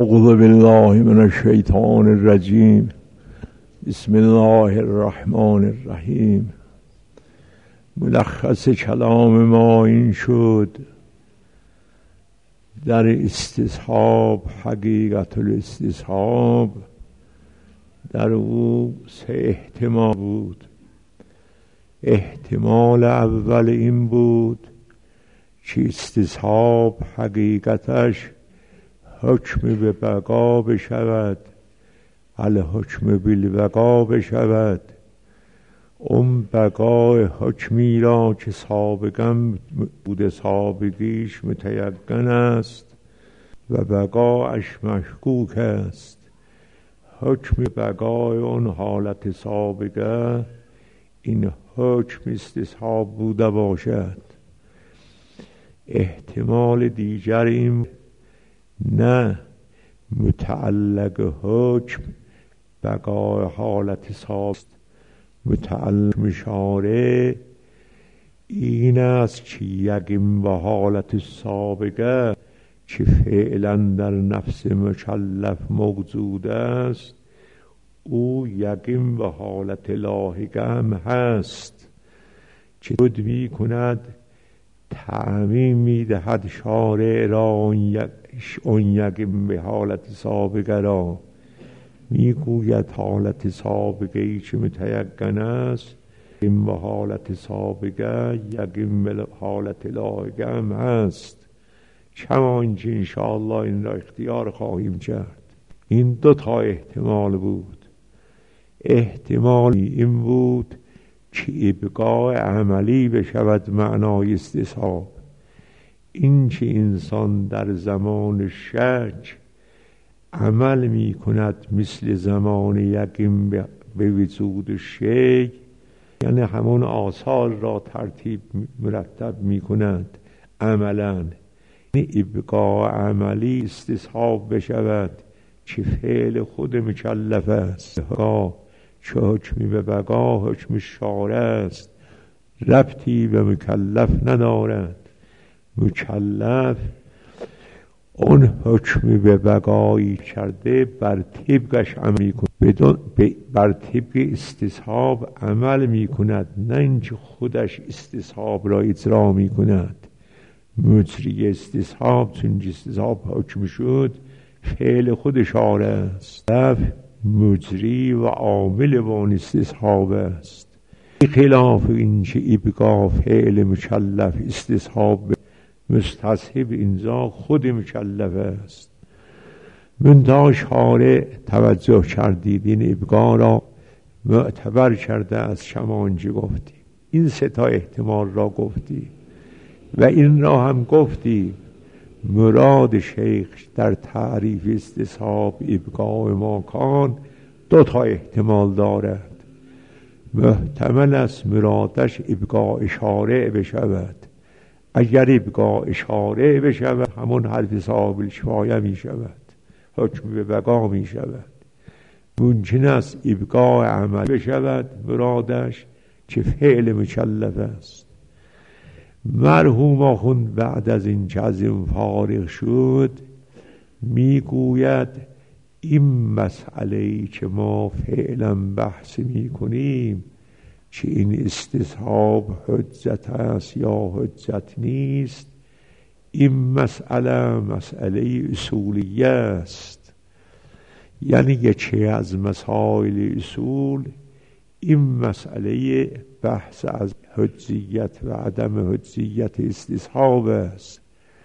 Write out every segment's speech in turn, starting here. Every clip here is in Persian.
اعوذ بالله من الشیطان الرجیم. بسم الله الرحمن الرحیم. ملخص کلام ما این شد: در استصحاب، حقیقت الاستصحاب، در او 3 احتمال بود. احتمال اول این بود که استصحاب حقیقتش حکم به بقا بشود، الحکم بالبقا بشود. اون بقای حکمی را که سابقا بود سابقیش متیقن است و بقایش مشکوک است. حکم بقای اون حالت سابقه این حکم استصحاب بوده باشد. احتمال دیگر این نه متعلق حکم بقای حالت سابق، متعلق مشاره این است که یقین و حالت سابقه که فعلا در نفس مکلف موجود است، او یقین و حالت لاحقه هم هست که خود می کند تعمیم می دهد شارع را اون یقین به حالت سابقه را. می گوید حالت سابقه ای که متیقن است، این به حالت سابقه یقین به حالت لاحقه هم هست، کما اینکه انشاءالله این را اختیار خواهیم کرد. این 2 تا احتمال بود. احتمال این بود که ابقاء عملی بشود معنای استصحاب. این که انسان در زمان شک عمل می کند مثل زمان یقین به وجود شی، یعنی همون آثار را ترتیب مرتب می کند عملا. یعنی ابقاء عملی استصحاب بشود که فعل خود مکلف است. چه حکمی به بقا حکم شارع است، ربطی به مکلف ندارد. مکلف اون حکمی به بقایی کرده بر طبقش عمل کند، بر طبق استصحاب عمل می کند، نه اینکه خودش استصحاب را اجرا می کند. مجری استصحاب چون استصحاب حکم شد فعل خود شارع است، مجری و عامل وان استصحاب است. خلاف این که ابقاء فعل مکلف استصحاب مستصحب اینجا خود مکلف است. منتها شارع توجه کردید این ابقاء را معتبر کرده از شمانجی گفتی. این 3 تا احتمال را گفتی و این را هم گفتی مراد شیخ در تعریف استصحاب ابقاء ماکان 2 تا احتمال دارد. محتمل است مرادش ابقاء شارع بشود. اگر ابقاء شارع بشود همون حرف صاحب الکفایه می شود، حکم به بقا می شود. ممکن است ابقاء عمل بشود مرادش که فعل مکلف است. مرحوم آخوند بعد از این که از این فارغ شد می گوید این مسئله‌ای که ما فعلا بحث می کنیم که این استصحاب حجت است یا حجت نیست، این مسئله اصولیه است. یعنی یکی از مسائل اصول این مسئله بحث از حجیت و عدم حجیت استصحاب است.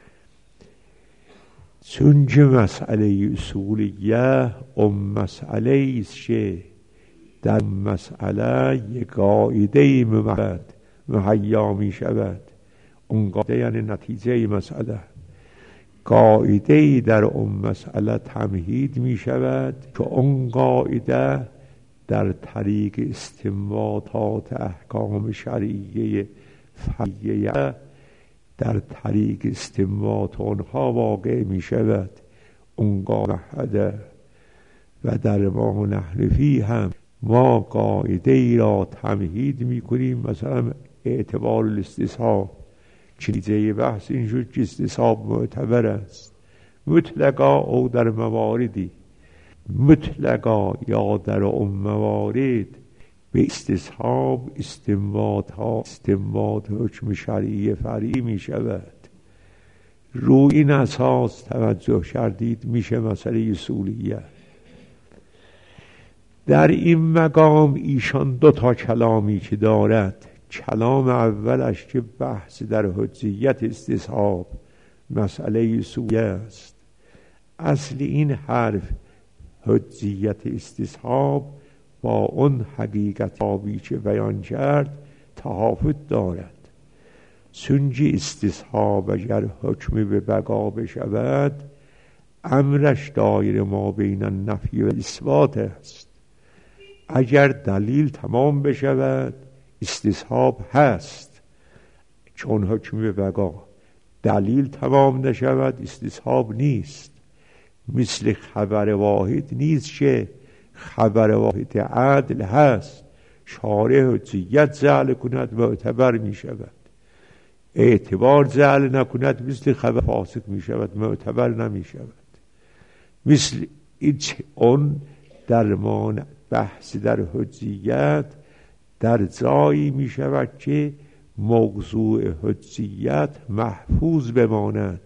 چون که مسئله اصولیه اون مسئله است که در مسئله یک قاعده مهیا می شود. اون قاعده یعنی نتیجه مسئله. قاعده در اون مسئله تمهید می شود که اون قاعده در طریق استنباطات احکام شرعیه فقهیه در طریق استنباط آنها واقع می شود. اون قاعده و در ما نحنفی هم ما قاعده ای را تمهید می کنیم، مثلا اعتبار الاستصحاب. چیزه بحث این شد که استصحاب معتبر است. مطلقا او در مواردی مطلقا یا در موارد به استصحاب استنباط حکم شرعی فرعی می شود. روی این اساس توجه کردید میشه مسئله اصولیت. در این مقام ایشان 2 کلامی که دارد، کلام اولش که بحث در حجیت استصحاب مسئله اصولیه است. اصل این حرف حجیت استصحاب با اون حقیقت آبی که بیان کرد تفاوت دارد. چونکه استصحاب اگر حکم به بقا بشود، امرش دایر ما بین النفی و اثبات است. اگر دلیل تمام بشود استصحاب هست، چون حکم به بقا. دلیل تمام نشود استصحاب نیست. مثل خبر واحد نیست که خبر واحد عدل هست، شارع حجیت جعل کند معتبر می شود، اعتبار جعل نکند مثل خبر فاسق می شود، معتبر نمی شود. مثل اون درمان بحث در حجیت در جایی می شود که موضوع حجیت محفوظ بماند،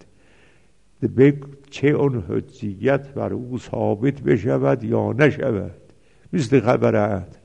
چه اون حجیت بر او ثابت بشود یا نشود، مثل خبر عدل.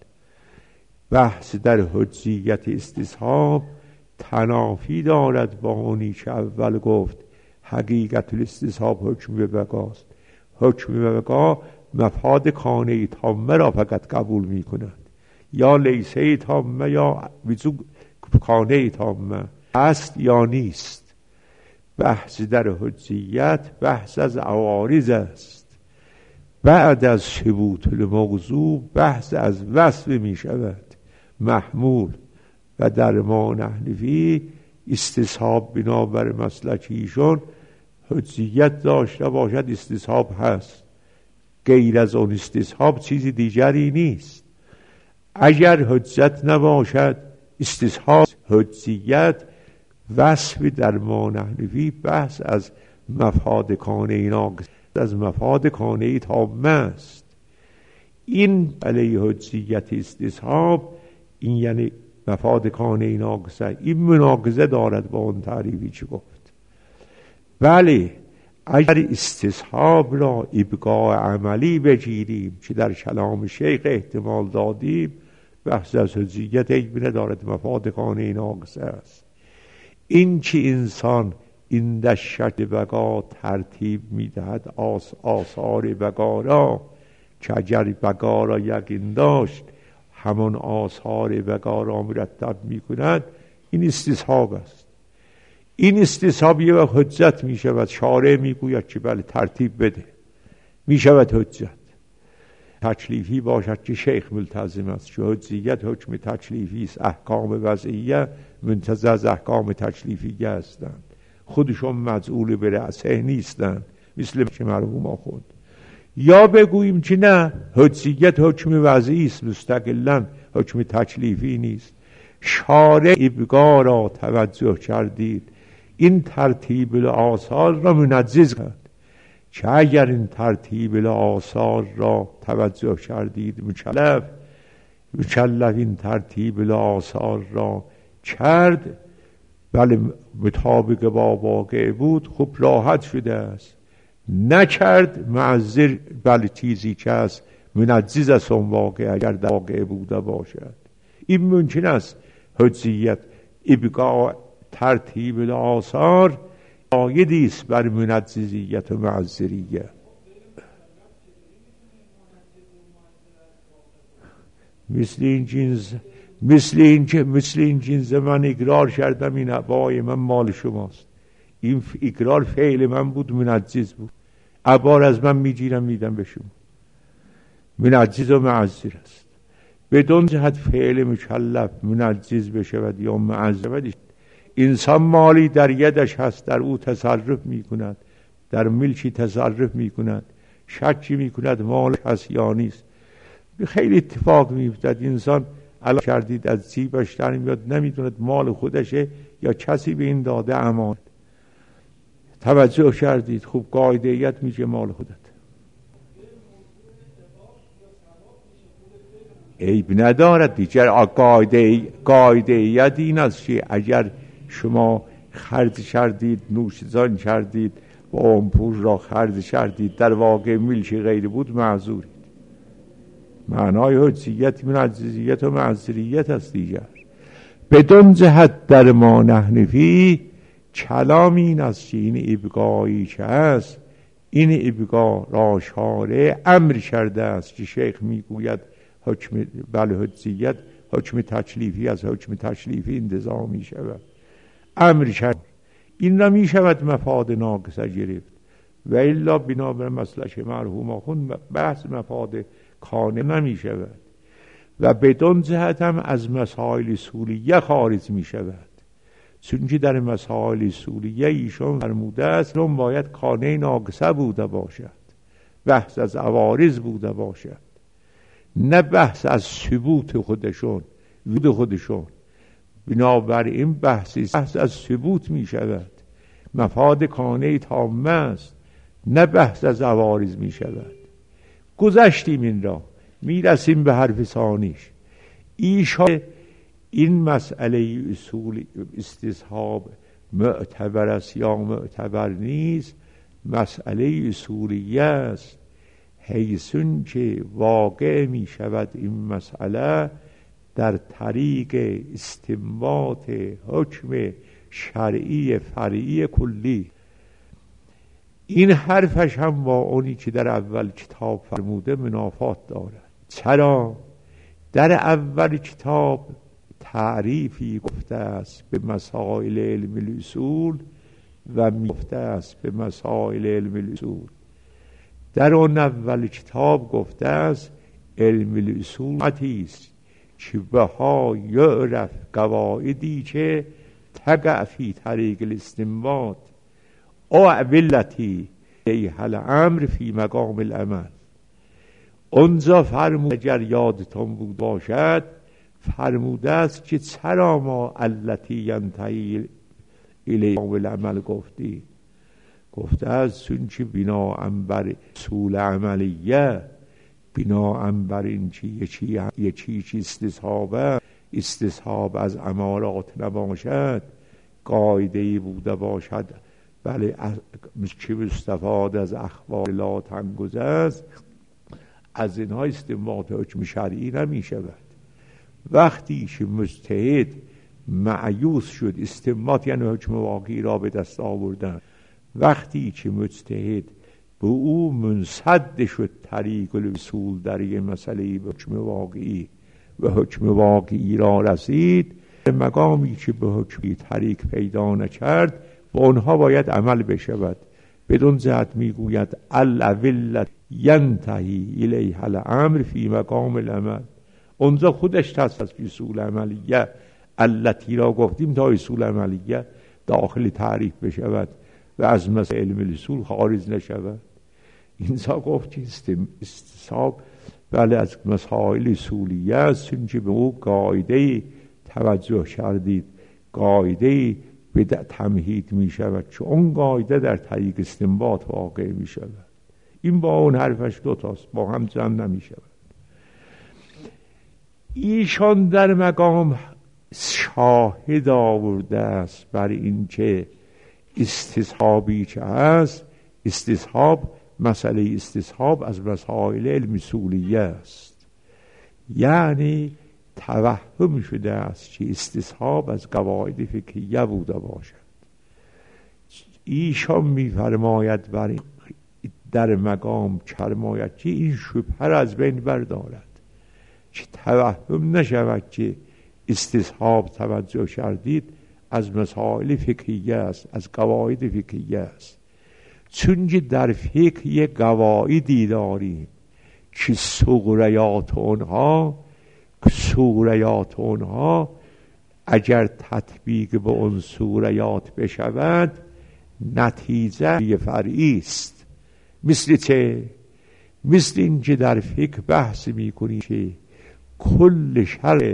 بحث در حجیت استصحاب تنافی دارد با اونی که اول گفت حقیقت الاستصحاب حکم به بقاست. حکم به بقا مفاد کانه تامه را فقط قبول می کند، یا لیسه تامه یا کانه تامه است یا نیست. بحث در حجیت بحث از عوارض است. بعد از ثبوت الموضوع بحث از وصف می شود محمول. و در ما نحنفی استصحاب بنابر مسلکیشون حجیت داشته باشد استصحاب هست، غیر از اون استصحاب چیزی دیگری نیست. اگر حجت نباشد استصحاب حجیت وصف در ما نحنفی بحث از مفاد کانه ناقص، از مفاد کانه تامه است. این علیه حجیت استصحاب، این یعنی مفاد کانه ناقصه، این مناقضه دارد با اون تعریفی چه گفت. بله اگر استصحاب را ابقاء عملی بگیریم که در کلام شیخ احتمال دادیم، بحث از حجیت ایبه دارد، مفاد کانه ناقصه است. این که انسان این در شرط بقا ترتیب میدهد آثار بقا را، که اگر بقا را یقین داشت همان آثار بقا را مرتب می کند، این استصحاب است. این استصحاب یه وقت حجت می شود، شارع می گوید که بله ترتیب بده، می شود حجت. تکلیفی باشد که شیخ ملتزم است، که حجیت حکم تکلیفی است، احکام وضعیه منتزه از احکام تکلیفی هستند، خودشون مجعول به رأسه نیستند مثل که مرحوم آخوند. یا بگوییم که نه، حجیت حکم وضعی است مستقلاً، حکم تکلیفی نیست. شارع ابقا را توجه کردید، این ترتیب الآثار را منجز کرد، که اگر این ترتیب الآثار را توجه کردید مکلف این ترتیب الآثار را کرد، بله مطابق با واقع بود، خب راحت شده است. نکرد معذر، بله چیزی که است منجز است اون واقع اگر در واقع بوده باشد. این ممکن است حجیت ابقاء ترتیب الآثار عایدی است بر منجزیت و معذریت. مثل این جنس من اقرار کردم این عبای من مال شماست، این اقرار فعل من بود، منجز بود، عبار از من میگیرم میدم به شما، منجز و معذر است. بدون جهت فعل مکلف منجز بشود یا معذر، انسان مالی در یدش هست، در او تصرف میکند، در ملکی تصرف میکند، شکی میکند مال هست یا نیست. خیلی اتفاق میفتد، انسان علاوه کردید از جیبش در میاد، نمیدوند مال خودشه یا کسی به این داده امان. توجه کردید؟ خوب قاعده‌ایت میشه مال خودت، عیب ندارد دیگر. قاعده‌ایت این است که اگر شما خرج کردید، نوشیدن کردید و اون پول را خرج کردید در واقع ملکی غیر بود، معذورید. معنای حجیت من عجزیت و معذوریت است دیگر. بدون جهت در ما نحنفی کلام این است که این ابقایی که هست، این ابقا را شارع امر کرده است که شیخ میگوید حکم حجیت حکم تکلیفی از حکم تکلیفی انتزاع می شود. امر کرد این را می شود مفاد ناقصه گرفت و الا بنابر مسلک مرحوم آخوند بحث مفاد کانه نمی شود و بدون جهت هم از مسائل اصولیه خارج می شود، چون که در مسائل اصولیه ایشان فرموده است اون باید کانه ناقصه بوده باشد، بحث از عوارض بوده باشد، نه بحث از ثبوت خودشون وجود خودشون. بنابراین بحث از ثبوت می شود، مفاد کانه تامه است، نه بحث از عوارض می شود. گذشتیم این را، می رسیم به حرف ثانیش. ایشان این مسئله اصول استصحاب معتبر است یا معتبر نیست، مسئله اصولیه است، حیثون که واقع می شود این مسئله در طریق استنباط حکم شرعی فرعی کلی. این حرفش هم با اونی که در اول کتاب فرموده منافات دارد. چرا؟ در اول کتاب تعریفی گفته است به مسائل علم الاصول و گفته است به مسائل علم الاصول. در اون اول کتاب گفته است علم الاصول است که بها یعرف قواعدی که تقع فی طریق الاستنباط او ولتی ایحل امر فی مقام العمل. اونجا فرمود، اگر یادتون بود باشد، فرموده است که چرا ما علتی ینتهی الی مقام العمل گفتی؟ گفته است چون که بناء بر اصول عملیه، بناء بر این که یکی استصحاب از امارات نباشد، قاعده‌ای بوده باشد بله که استفاد از اخبار لا تنگذست، از اینها استنباط حکم شرعی نمی شود. وقتی که مجتهد معیوس شد، استنباط یعنی حکم واقعی را به دست آوردن، وقتی که مجتهد به او منصد شد طریق الاصول در یه مسئله به حکم واقعی و حکم واقعی را رسید، مقامی که به حکمی طریق پیدا نکرد با اونها باید عمل بشود. بدون جهت میگوید الولت ینتهی الیها الامر فی مقام العمل. اونجا خودش تصف از اصول عملیه التی را گفتیم تا اصول عملیه داخل تعریف بشود و از مسائل علم الاصول خارج نشود. اینجا گفت که استصحاب بله از مسائل اصولیه است، چون که به او قاعده توجه کردید، قاعده به تمهید می شود که اون قاعده در طریق استنباط واقع می شود. این با اون حرفش دوتاست، با هم جمع نمی شود. ایشان در مقام شاهد آورده است بر این که استصحابی که هست، استصحاب مسئله استصحاب از مسائل علم اصولیه است، یعنی توهم شده است که استصحاب از قواعد فقهیه بوده باشد. ایشان می‌فرماید بر در مقام فرماید که این شبهه را از بین بردارد، که توهم نشود که استصحاب توجه کردید از مسائل فقهیه است، از قواعد فقهیه است، چون که در فقه یک قواعدی داریم که صغریات اونها اگر تطبیق به اون صغریات بشود نتیجه فرعی است. مثل چه؟ مثل این که در فقه بحث میکنی که کل شرع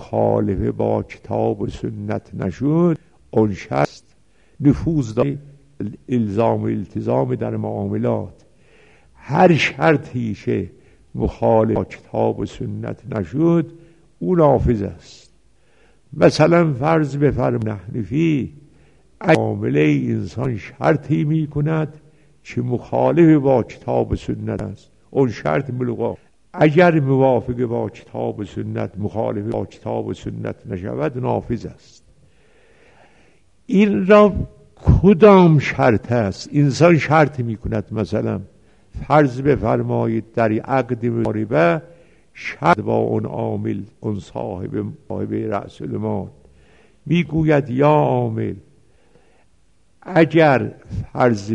مخالفه با کتاب و سنت نشد اون شخص نفوذ داره الزام و التزام در معاملات، هر شرطی که مخالف کتاب و سنت نشد او نافذ است. مثلا فرض بفرمایید نحنفی معامله انسان شرطی می کند که مخالف با کتاب و سنت است، اون شرط ملغا. اگر موافق با کتاب و سنت مخالف با کتاب و سنت نشود نافذ است. این را کدام شرط است؟ انسان شرط می کند، مثلا فرض بفرمایید در عقد مضاربه شرط با اون عامل، اون صاحب رأس المال میگوید یا عامل اگر فرض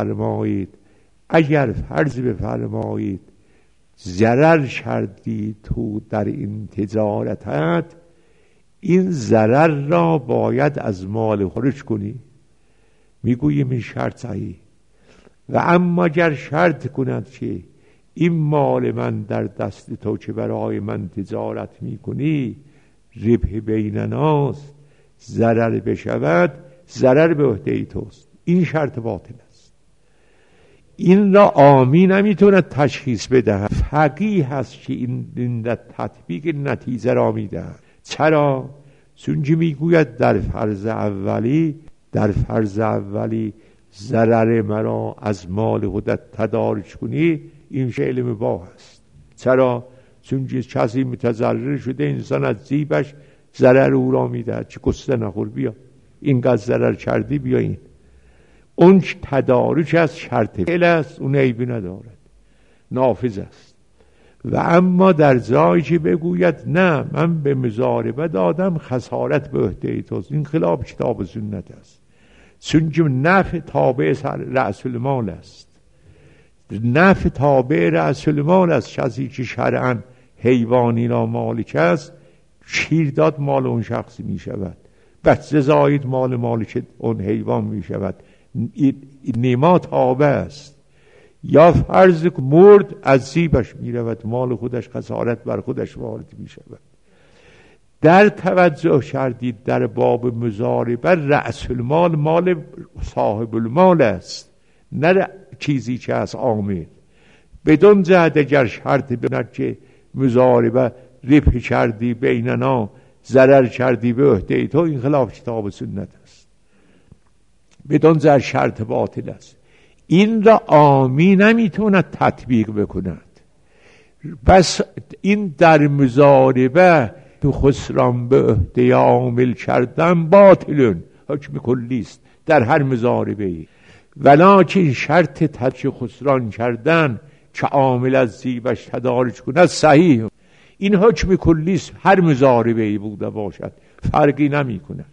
بفرمایید ضرر کردی تو در این تجارتت، این ضرر را باید از مال خارج کنی. میگوییم این شرط صحیح. و اما اگر شرط کند که این مال من در دست تو که برای من تجارت میکنی ربح بینناست، ضرر بشود، ضرر به عهده توست، این شرط باطل است. این را عامی نمیتوند تشخیص بدهد، فقیه هست که این تطبیق نتیجه را میدهد. چرا؟ چون میگوید در فرض اولی ضرر مرا از مال خودت تدارک کنی، این فعل مباح است. چرا؟ چون کسی متضرر شده، انسان از جیبش ضرر او را میدهد، چه قصه نخور، بیا اینقدر ضرر کردی، بیا این. اون تدارک از شرط فعل است، اون عیبی ندارد، نافذ است. و اما در جایی که بگوید نه من به مضاربه دادم خسارت به عهده توست، این خلاف کتاب و سنت است. چون نفع تابع رأس المال است، نفع تابع رأس المال است. کسی که شرعاً حیوانی را مالک است، شیر داد مال اون شخصی می شود، بچه زاید مال مالک اون حیوان می شود، نیما تابع است. یا فرض مرد از جیبش می رود، مال خودش خسارت بر خودش وارد می شود. در توجه کردید در باب مضاربه رأس المال مال صاحب المال است، نه چیزی که از عامل. بدون جهت اگر شرط بند که مضاربه ربح کردی بیننا، ضرر کردی به عهده تو، این خلاف کتاب و سنت است، بدون جهت شرط باطل است. این را عامی نمیتوند تطبیق بکند. بس این در مضاربه تو خسران به عهده عامل کردن باطلون، حکم کلی است در هر مضاربه. ولکن شرط تدارک خسران کردن که عامل از جیبش تدارک کند صحیح، این حکم کلی است، هر مضاربه بوده باشد فرقی نمی کند.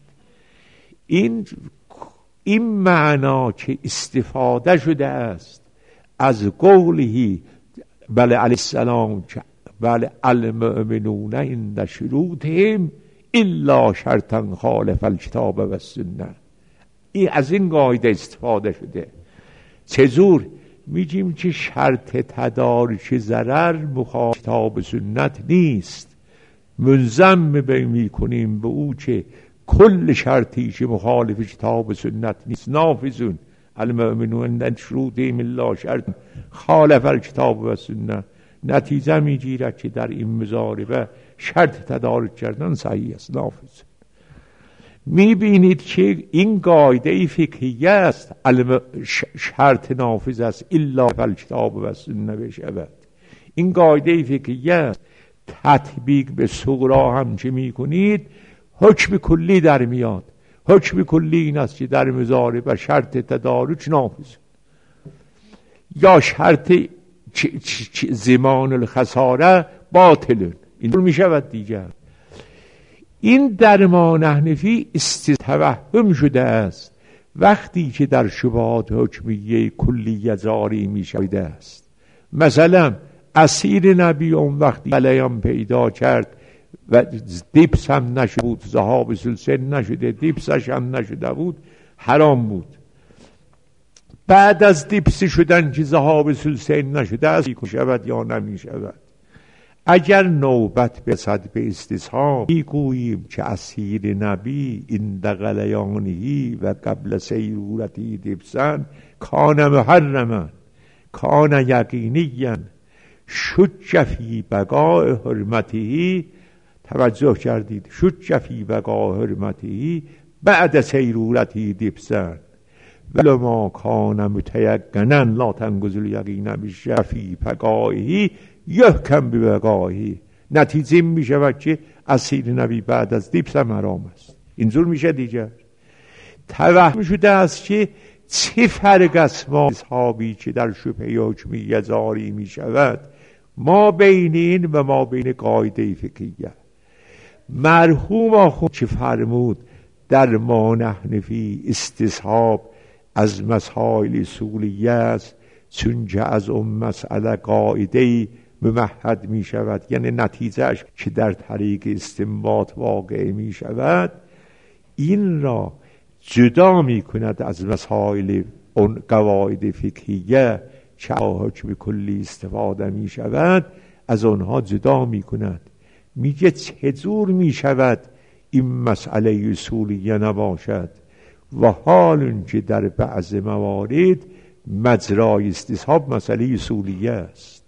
این معنا که استفاده شده است از قوله بله علیه السلام که بله المؤمنون عند شروطهم الا شرطا خالف الکتاب و السنه، این از این قاعده استفاده شده. چجور؟ میگیم که شرط تدارک ضرر مخالف کتاب و سنت نیست، ملزم میکنیم به او که کل شرطی که مخالف کتاب و سنت نیست نافذون. المؤمنون عند شروطهم الا شرطا خالف الکتاب و السنه. نتیجه میگیرد که در این مضاربه شرط تدارک کردن صحیح است، نافذ. میبینید که این قاعده فقهی است، شرط نافذ است الا فالکتاب و السنه بشود. این قاعده فقهی است. تطبیق به صغرا هم چه میکنید؟ حکم کلی در میاد. حکم کلی این است که در مضاربه شرط تدارک نافذ، یا شرط زمان الخساره باطل، این می شود دیگر. این در ما نحنفی توهم شده است وقتی که در شبهات حکمیه کلیه جاری می شده است. مثلا اسیر نبی اون وقتی علیان پیدا کرد و دیپس هم نشده بود، ذهاب سلسل نشده، دیپسش هم نشده بود، حرام بود. بعد از دیپسی شدن که ذهاب سلسل نشده است، می شود یا نمی شود. اگر نوبت برسد به استصحاب میگوییم که اسیر نبی این دغلیانهی و قبل سیرورتی دبسن کان محرما کان یقینیا شج فی بقاء حرمته. توجه کردید؟ شج فی بقاء حرمته بعد سیرورتی دبسن ولما کان متیقنا لا تنقض الیقین بشفی بقائه یحکم ببقائه. نتیجه می شود که اسیر نبی بعد از دیبس هم حرام است. اینجور میشه دیگر. توهم شده است که چه فرق است ما اصحابی که در شبهه حکمیه جاری می شود ما بین این و ما بین قاعده فقهیه. مرحوم آخوند که فرمود در ما نحن فی استصحاب از مسائل اصولیه است، چون که از اون مسئله قاعده‌ای ممهد می شود، یعنی نتیجهش که در طریق استنباط واقع می شود، این را جدا می کند از مسائل اون قواعد فقهیه که حکم کلی استفاده می شود، از آنها جدا می کند. میگه چجور می شود این مسئله اصولیه نباشد و حال که در بعض موارد مجرای استصحاب مسئله اصولیه است.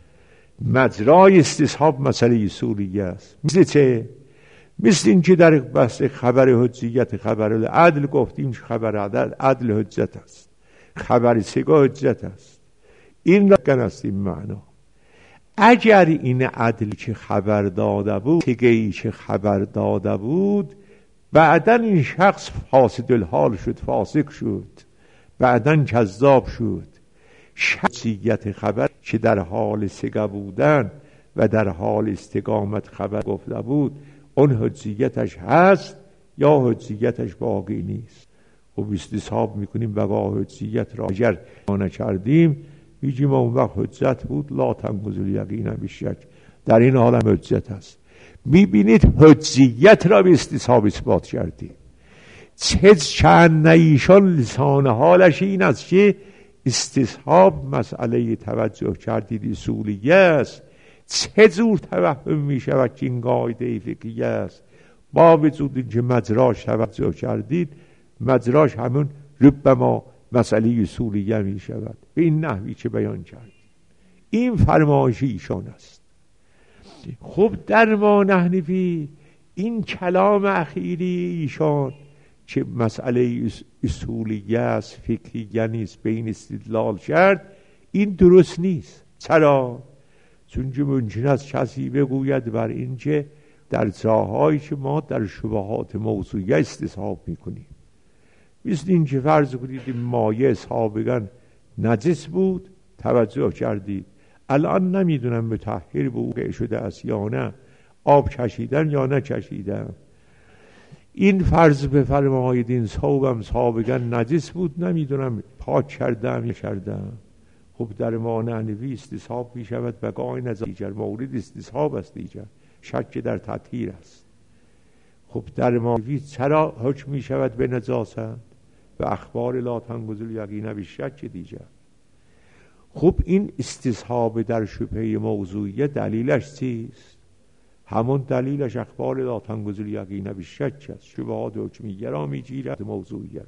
مجرای استصحاب مسئله اصولیه است. مثل چه؟ مثل این که در بحث خبر حجیت خبر عدل گفتیم خبر عدل حجت است، خبر سگا حجت است. این را است این معنا. اگر این عدل که خبر داده بود سگهی که خبر داده بود بعداً این شخص فاسد الحال شد، فاسق شد، بعداً کذاب شد، شخصیت خبر که در حال سگه بودن و در حال استقامت خبر گفته بود اون حجیتش هست یا حجیتش باقی نیست. خب استصحاب میکنیم بقا حجیت را اگر ما نکردیم میگیم اون وقت حجت بود لا تنقض الیقین بشک، در این حال هم حجت هست. میبینید حجیت را به استصحاب اثبات کردیم. چه چند ایشان لسان حالش این است که استصحاب مسئله توجه کردید اصولیه است. چه جور توهم می شود که این قاعده فقهیه است با وجود اینکه مجراش توجه کردید مجراش همون ربما مسئله اصولیه می شود به این نحوی که بیان کرد. این فرمایش ایشان است. خب در ما نحن فی این کلام اخیری ایشان که مسئله اصولیه است فقهیه نیست به این استدلال کرد، این درست نیست. چرا؟ چون که ممکن است کسی بگوید بر این که در جاهایی که ما در شبهات موضوعیه استصحاب میکنیم، مثل این که فرض کنید این مایه سابقا نجس بود توجه کردید الان نمیدونم مطهر بوده شده است یا نه، آب کشیدن یا نکشیدن، این فرض بفرمایید این ثوبم سابقا نجس بود نمیدونم پاک کردم یا کردم. خب در ما نحنفی استصحاب می شود بقای نظر دیگر مورد استصحاب است دیگر شک در تطهیر است. خب در ما نحنفی چرا حکم می شود به نجاست و اخبار لا تنقض الیقین بشک دیگر. خب این استصحاب در شبهه موضوعیه دلیلش چیست؟ همون دلیلش اخبار لا تنقض الیقین بشک است. شبهات حکمیه را می گیرد موضوعیه را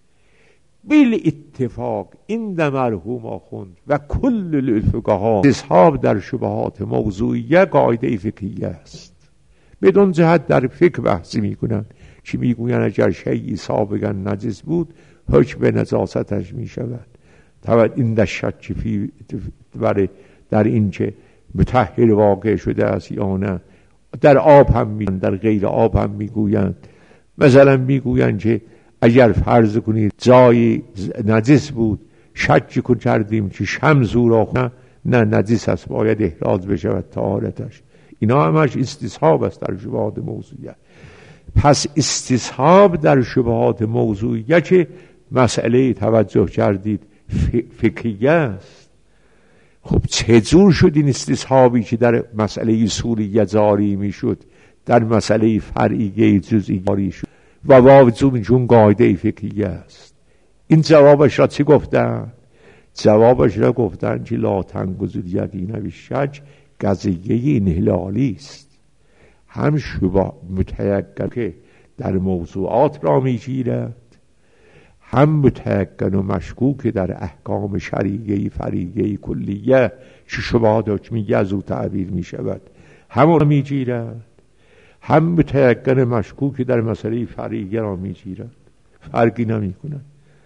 بیل اتفاق این در مرحوم آخوند و کل الفقها استصحاب در شبهات موضوعیه قاعده فقهیه است. بدون جهت در فقه بحثی میکنن که میگوین اگر شیئی سابقا نجس بود حکم به نجاستش میشود. این در شک فی در این که مطهر واقع شده است یا نه. در آب هم میگن در غیر آب هم میگوین. مثلا میگوین که اگر فرض کنید جای نجس بود شک کردیم که شمس او را نه نجس است باید احراز بشود طهارتش، اینا همش استصحاب است در شبهات موضوعیه. پس استصحاب در شبهات موضوعیه که مسئله توجه کردید فقهیه است. خب چجور شد این استصحابی که در مسئله اصولیه جاری می شد در مسئله فرعیه جزئی جاری شد و واجب چون قاعده فقهیه است؟ این جوابش را چی گفتن؟ جوابش را گفتن که لا تنقض الیقین بشک قضیه انحلالی است، هم شبه متیقن که در موضوعات را میگیرد، هم متیقن و مشکوک در احکام شرعیه فریعه کلیه که شبهات حکمیه از او تعبیر می شود همون را میگیرد، هم متیقن مشکوک در مسئله فریعه را میگیرد، فرقی نمی کند.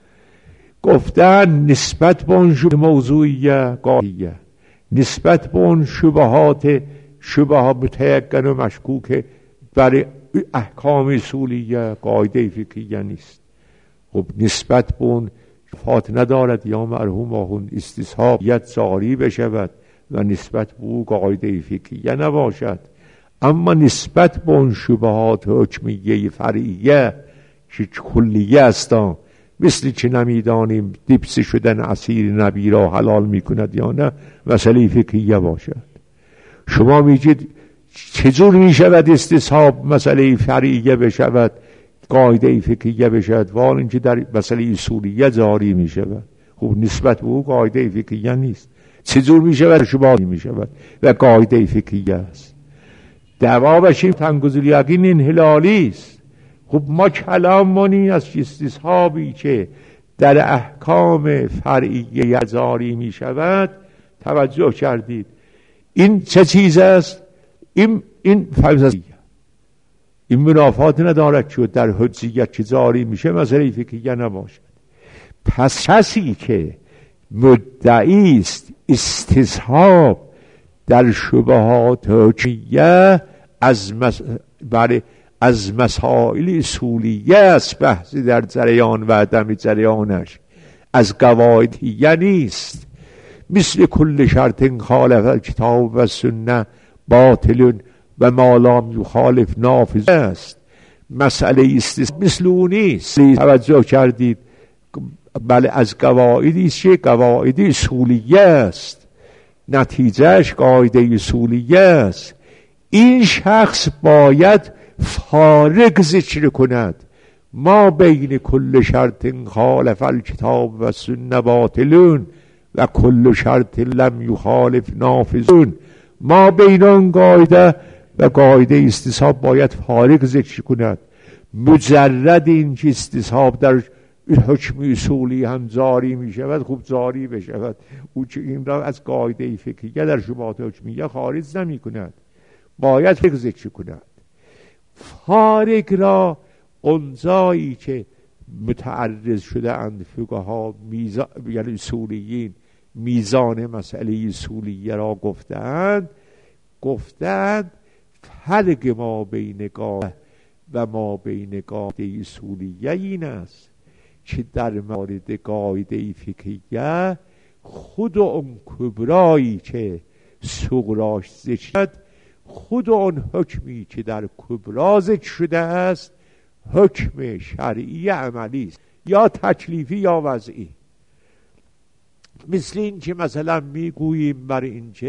گفتن نسبت به اون موضوعیه قاعدیه، نسبت به اون شبهات متیقن و مشکوک برای احکام اصولیه قاعده فقهیه نیست. خب نسبت به اون فات ندارد یا مرحوم آخوند استصحابیت جاری بشود و نسبت به او قاعده فقهیه نباشد، اما نسبت به اون شبهات حکمیه فرعیه که کلیه هستند، مثل چه نمیدانیم دیپس شدن اسیر نبی را حلال میکند یا نه، مسئله فقهیه باشد. شما میگید چجور میشود استصحاب مسئله فرعیه بشود قاعده فقهیه بشود وان اینکه در مسئله اصولیه جاری میشود؟ خب نسبت به او قاعده فقهیه نیست. چجور میشود؟ شبهه میشود و قاعده فقهیه است. جوابش این تنگذل یقین انحلالی است. خب ما کلاممونی از استصحابی که در احکام فرعیه جاری می شود توجه کردید. این چه چیز است؟ این فلسفه، این منافات ندارد که در حجیت که جاری میشه مسئله فقهیه نباشد. پس کسی که مدعی است استصحاب در شبهات حکمیه از مسائل اصولیه است، بحثی در جریان و عدم جریانش از قواعدیه نیست. مثل کل شرط خالف الکتاب و سنه باطل و ما لم یخالف نافذ است. مسئله است مثل اون نیست. توجه کردید؟ بله از قواعدی است که قواعد اصولیه است، نتیجهش قاعده اصولیه است. این شخص باید فارق ذکر کند ما بین کل شرط خالف الکتاب و سنه باطلون و کل شرط لم یخالف نافذون. ما بین آن قاعده و قاعده استصحاب باید فارق ذکر کند. مجرد این که استصحاب در حکم اصولی هم جاری می شود، خوب جاری بشود، او که این را از قاعده فقهیه در شبهات حکمیه خارج نمی کند، باید فقه ذکر کند. فارق را اونجایی که متعرض شده اند فقها یعنی اصولیین میزان مسئله اصولیه را گفتند فرق ما بین قاعده و ما بین قاعده اصولیه این است که در مورد قاعده فقهیه خود اون کبرایی که صغراش ذکر شد، خود اون حکمی که در کبرا ذکر شده است حکم شرعی عملی است، یا تکلیفی یا وضعی. مثل این که مثلا میگوییم بر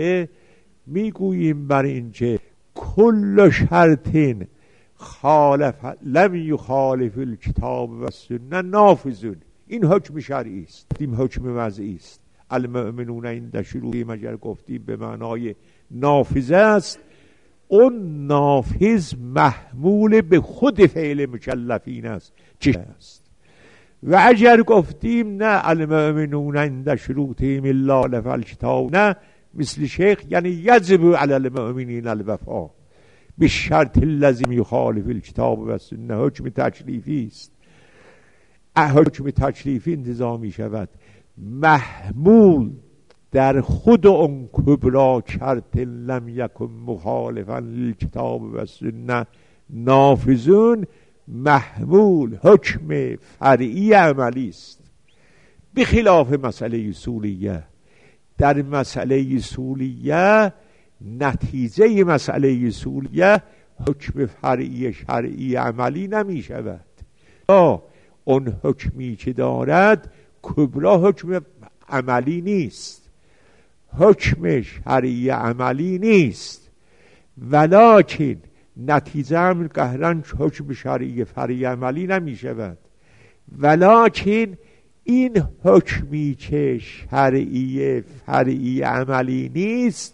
اینکه کل شرط خالف لم یخالف الکتاب و سنه نافذون، این حکم شرعی است، این حکم وضعی است. المؤمنون عند شروطهم مگر گفتیم به معنای نافذه است، اون نافذ محمول به خود فعل مکلفین است چه است. و اگر گفتیم نه المؤمنون عند شروطهم الا خالف الکتاب، نه مثل شیخ یعنی یجب علی المؤمنین الوفا بالشرط الذی یخالف الکتاب و سنه، حکم تکلیفی است. حکم تکلیفی انتظامی شود محمول در خود اون کبرا شرط لم یکن مخالفا للکتاب و سنه نافذون، محمول حکم فرعی عملی است، بخلاف مسئله اصولیه. در مسئله اصولیه نتیجه مسئله اصولیه حکم فرعی شرعی عملی نمی شود. اون حکمی که دارد کبرا حکم عملی نیست، حکم شرعی عملی نیست، ولکن نتیجه هم قهرن حکم شرعی فرعی عملی نمی شود. ولکن این حکمی که شرعی فرعی عملی نیست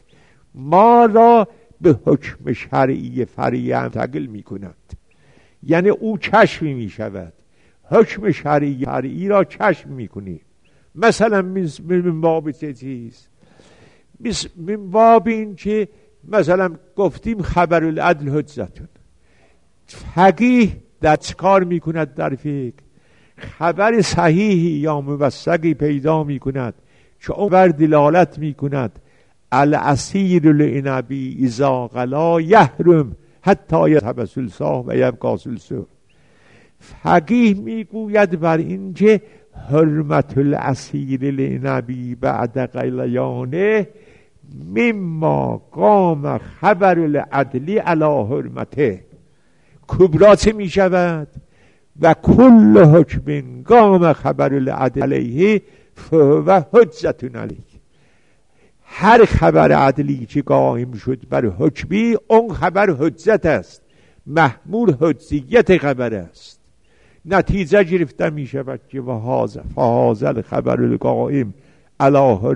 ما را به حکم شرعی فرعی منتقل می کند. یعنی او کشف می شود، حکم شرعی فرعی را کشف می کنی. مثلا من باب چیز، من باب این که مثلا گفتیم خبر العدل حجتون، فقیه در کار می کند در فقه؟ خبر صحیحی یا موثقی پیدا می کند که اون بر دلالت می کند العصیر العنبی اذا غلا یحرم حتی یذهب ثلثاه و یبقی ثلثه. فقیه می گوید بر این که حرمت العصیر العنبی بعد غلیانه مما قام خبر العدلی علی حرمته کبرا چه می شود؟ و کل حکم قام خبر العدل علیه فهو حجت علیه. هر خبر عدلی که قائم شد بر حکمی، اون خبر حجت است، محمول حجیت خبر است. نتیجه گرفته می شود که فهذا الخبر القائم علی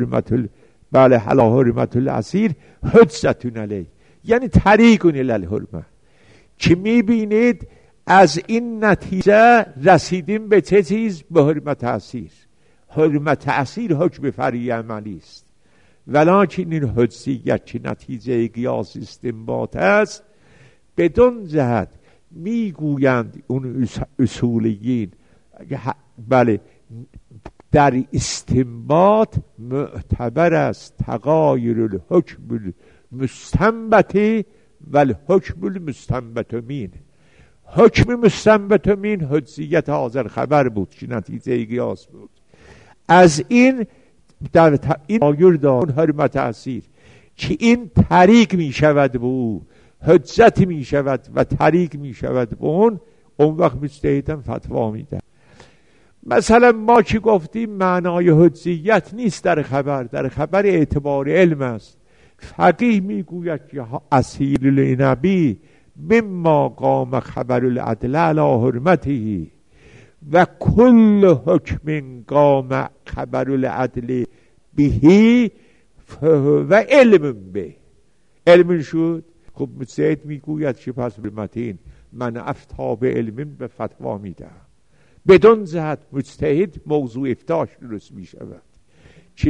حرمت العصیر حجت علیه، یعنی طریق الی الحرمه. که می بینید از این نتیجه رسیدیم به چه چیز؟ به حرمت عصیر. حرمت عصیر حکم فرعی عملی است، ولکن این حجیت که نتیجه قیاس استنباط است، بدون جهت میگویند اون اصولیین بله در استنباط معتبر است تغایر الحکم المستنبط و الحکم المستنبط منه. حکم مستنبط من حجیت حاضر خبر بود که نتیجه قیاس بود. از این در این تغایر دار حرمت عصیر که این طریق می شود به او، حجت می شود و طریق می شود به اون وقت مجتهدن فتوا میده. مثلا ما که گفتیم معنای حجیت نیست در خبر اعتبار علم است. فقیه می گوید که عصیر العنبی مما قام خبر العدل علی حرمته و کل حکم قام خبر العدل بهی و علم به. علم شد. خب مجتهد میگوید که پس بالمتین من افتا به علم به فتوا میده. بدون جهت مجتهد موضوع افتاش درست میشود که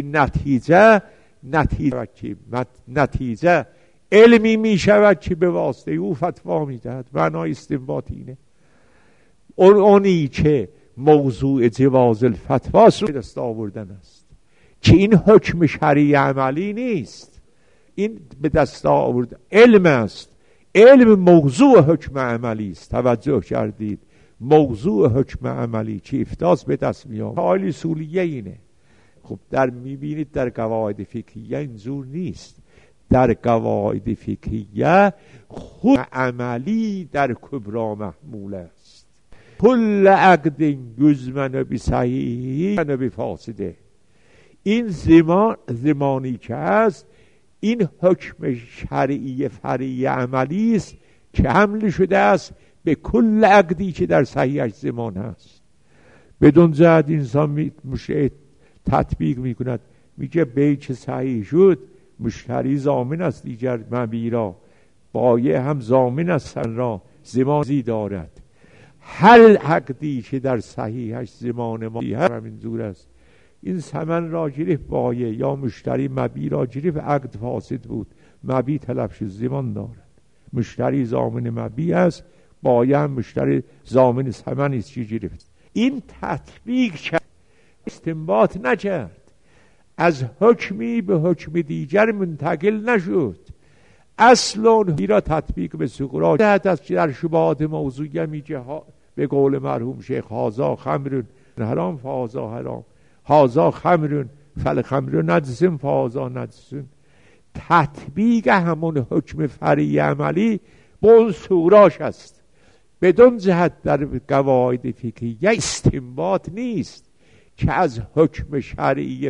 نتیجه علمی می شود که به واسطه او فتوا می دهد. معنای استنباط اینه. اونی که موضوع جواز الفتواست رو دست آوردن است که این حکم شرعی عملی نیست، این به دست آورد علم است. علم موضوع حکم عملی است. توجه کردید؟ موضوع حکم عملی که افتاس به دست می آورد. حالی اصولیه اینه. خب در می بینید در قواعد فقهیه اینجور نیست. در قواعد فقهیه خود عملی در کبرا محمول است. کل عقد یضمن بصحیح و بفاسده. این زمانی که هست این حکم شرعی فرعی عملی است که حمل شده است به کل عقدی که در صحیحش زمان هست. بدون جهت انسان مشتهد تطبیق میکند، میگه بیع صحیح شد، مشتری ضامن است دیگر مبیع را، بایع هم ضامن است سن را، زمانی دارد. هر عقدی که در صحیحش زمان ما همین جور است. این ثمن را گرفت بایع یا مشتری مبیع را گرفت، عقد فاسد بود، مبیع طلب شد، زمان دارد. مشتری ضامن مبیع است، بایع هم مشتری ضامن ثمن است که گرفت. این تطبیق کرد، استنباط نکرد، از حکمی به حکم دیگر منتقل نشد. اصلا را تطبیق به سقراط است که در شبهات موضوعیه میگه به قول مرحوم شیخ هازا خمرون حرام فهازا حرام، هازا خمرون فالخمر نجس فهازا نجس. تطبیق همون حکم فرعی عملی به اون سوراش است. بدون جهت در قواعد فقهیه استنباط نیست که از حکم شرعی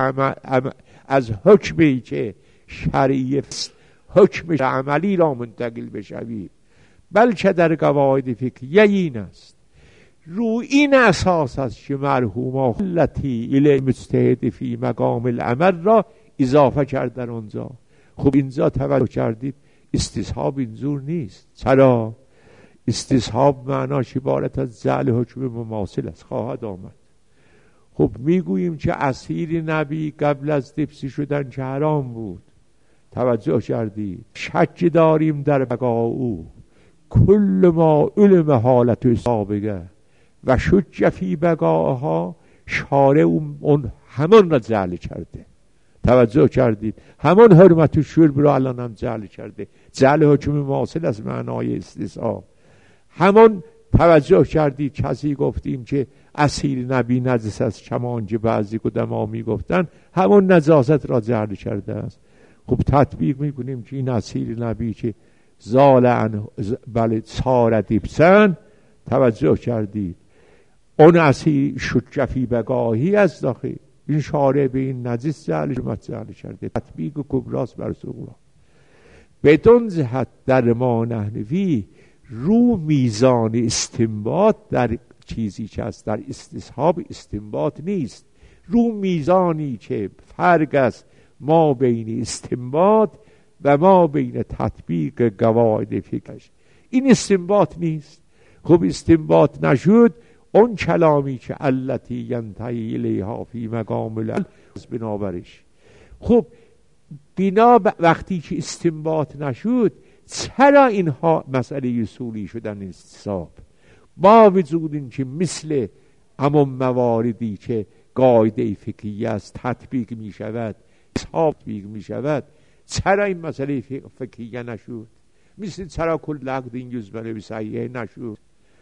از حکمی که شرعی حکم عملی را منتقل بشویم، بلکه در قواعد فقهیه این است. رو این اساس است که مرحوم التی الی مجتهد فی مقام العمل را اضافه کرد در اونجا. خب اینجا توجه کردید استصحاب اینجور نیست. چرا؟ استصحاب معناش عبارت از جعل حکم مماثل است، خواهد آمد. خب میگوییم که اسیر نبی قبل از دپسی شدن که حرام بود. توجه کردید؟ شک داریم در بقا او، کل ما علم حالت سابقه و شج فی بقاها، شارع اون همان را جعل کرده. توجه کردید؟ همان حرمت شرب را الان هم جعل کرده. جعل حکم مماثل از معنای استصحاب. همان توجه کردید کسی گفتیم که اسیر نبی نجس است، چمانچه بعضی قدما میگفتن همون نجاست را جعل کرده است. خب تطبیق میکنیم که این اسیر نبی که بله صار دبسن، توجه کردید اون اسیر شج فی بقاهی از داخل این شارع به این نجس جعل کرده. تطبیق کبراست بر صغرا. بدون جهت در ما نحنفی رو میزان استنباط در چیزی که هست در استصحاب استنباط نیست. رو میزانی که فرق است ما بین استنباط و ما بین تطبیق قواعد فقهش، این استنباط نیست. خب استنباط نشد اون کلامی که التی ینتهی الیها فی مقام العلم بنابرش. خب بنا وقتی که استنباط نشد چرا اینها مسئله اصولی شدن استصحاب؟ با وجود این که مثل همون مواردی که قاعده فقهی است تطبیق می شود، تطبیق می شود، چرا این مسئله فقهی نشد؟ مثل چرا کل عقد این یزبنه به صحیحه نشد؟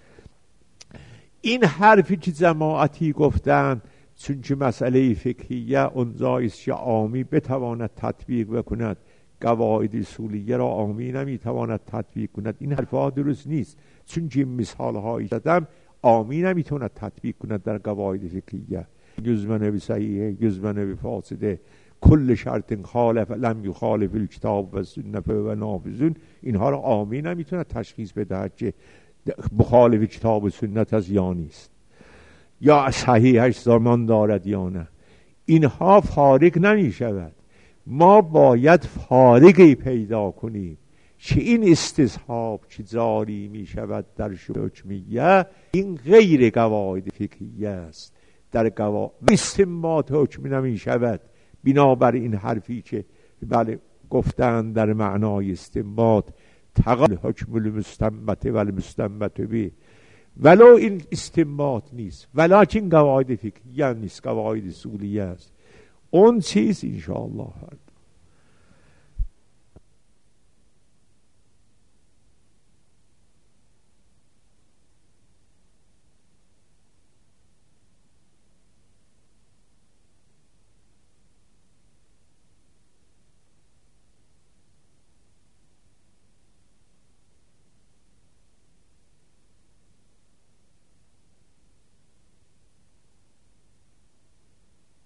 این حرفی که جماعتی گفتن چون که مسئله فقهیه اونجایست که عامی بتواند تطبیق بکند، قواعد اصولیه را عامی نمیتواند تطبیق کند، این حرفها درست نیست. چون که مثال هایی زدم عامی نمیتواند تطبیق کند در قواعد فقهیه. یزمن به صحیحه، یزمن به فاسده، کل شرط خالف لم یخالف الکتاب و سنت و نافذون، اینها را عامی نمیتواند تشخیص بدهد که مخالف کتاب و سنت از یا نیست یا صحیحش زمان دارد یا نه. اینها فارق نمی شود. ما باید فارقی پیدا کنیم که این استصحاب که جاری می شود در حکمیه این غیر قواعد فقهیه است. در قواعد استنباط حکم نمی شود بنابر این حرفی که بله گفتن در معنای استنباط تقال حکم المستنبت و المستنبت به، ولو این استنباط نیست ولیکن قواعد فقهیه نیست، قواعد اصولیه است. اون چیز انشاءالله